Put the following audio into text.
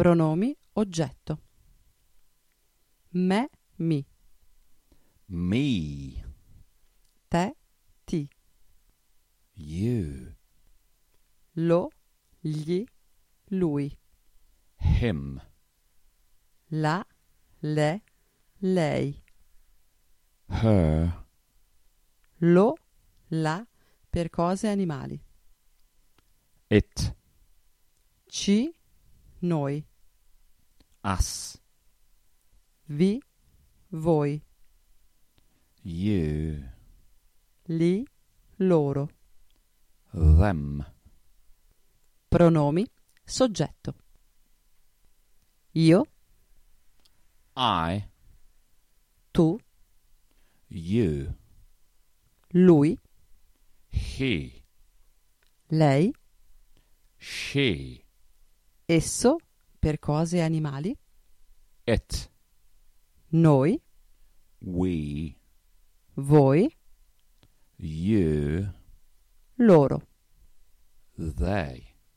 Pronomi oggetto. Me, mi. Me, Te, ti. you, Lo, gli, lui. him, La, le, lei. her, Lo, la per cose animali. it, Ci, noi. us, Vi, voi. you, Li, loro. them. Pronomi soggetto. Io, I, tu, you, lui, he, lei, she, esso per cose animali, it, noi, we, voi, you, loro. they.